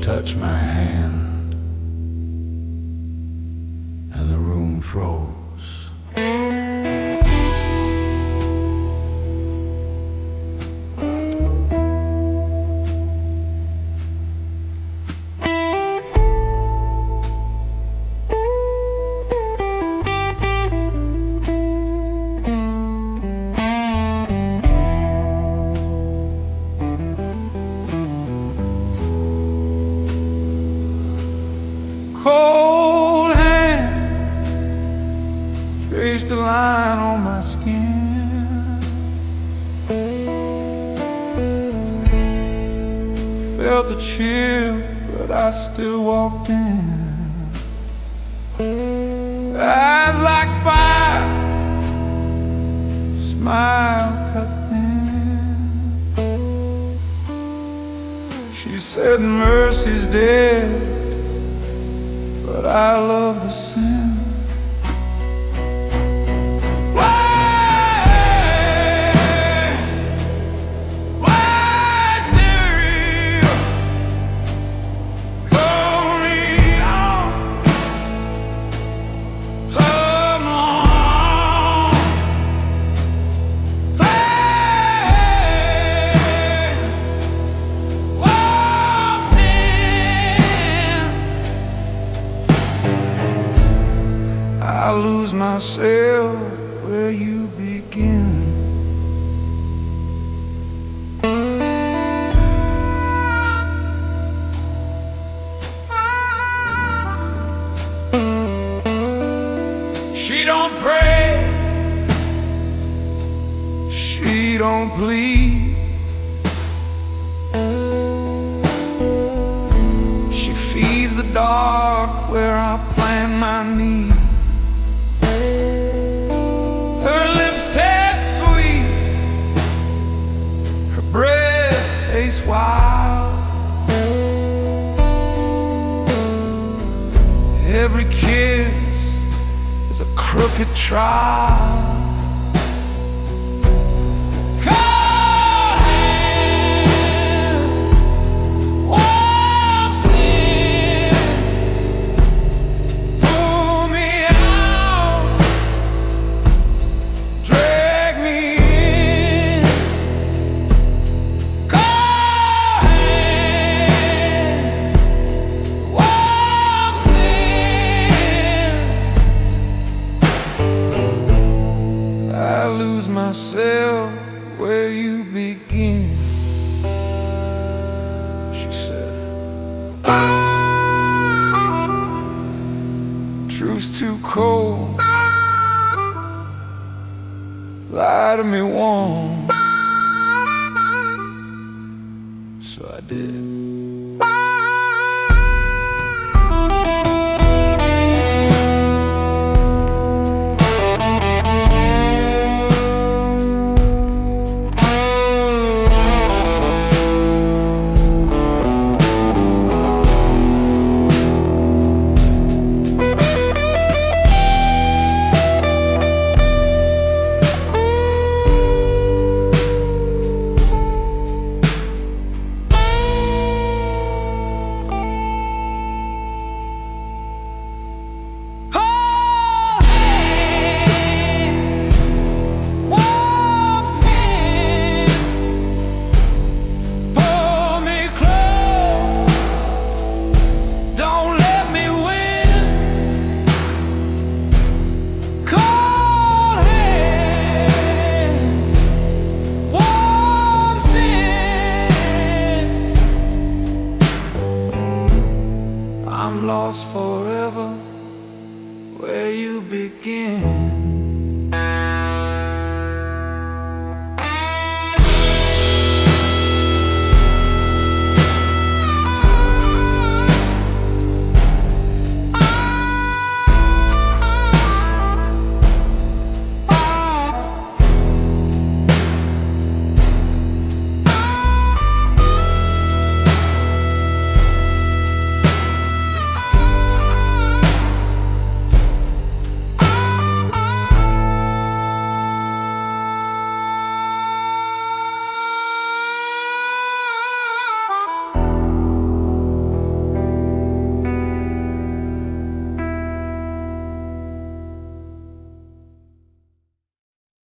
touched my hand, and the room froze. Cold hand traced a line on my skin. Felt the chill, but I still walked in. Eyes like fire, smile cut thin. She said mercy's dead, but I love the sin. Why stereo? Pull me on, come on. Walks in. I lose myself where you begin. She don't pray, she don't plead. She feeds the dark where I plant my need. Her lips taste sweet, her breath tastes wild. Every kiss is a crooked trial. Cold hand walks in, pull me out, drag me in. Cold hand walks in. I lose myself where you begin. She said, truth's too cold, lie to me warm. So I did. I'm lost forever where you begin.